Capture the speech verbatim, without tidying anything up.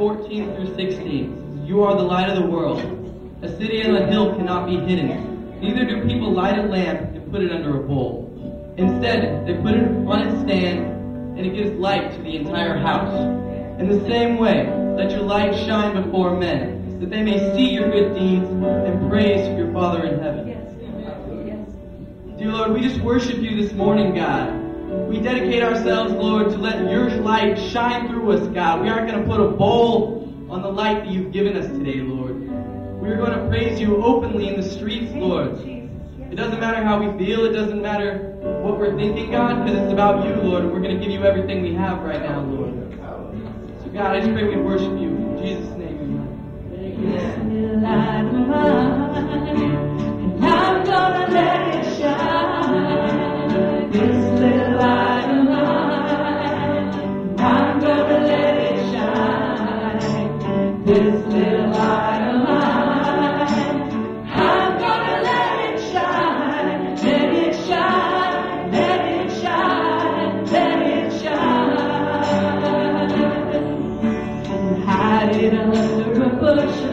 fourteen through sixteen. You are the light of the world. A city on a hill cannot be hidden. Neither do people light a lamp and put it under a bowl. Instead, they put it on its stand, and it gives light to the entire house. In the same way, let your light shine before men, that they may see your good deeds and praise your Father in heaven. Dear Lord, we just worship you this morning, God. We dedicate ourselves, Lord, to let your light shine through us, God. We aren't going to put a bowl on the light that you've given us today, Lord. We're going to praise you openly in the streets, Lord. It doesn't matter how we feel. It doesn't matter what we're thinking, God, because it's about you, Lord. And we're going to give you everything we have right now, Lord. So, God, I just pray we worship you. In Jesus' name, amen. I'm gonna let it shine. This little light of mine. I'm gonna let it shine. This little light of mine. I'm gonna let it shine. Let it shine. Let it shine. Let it shine. Hide it under a bushel.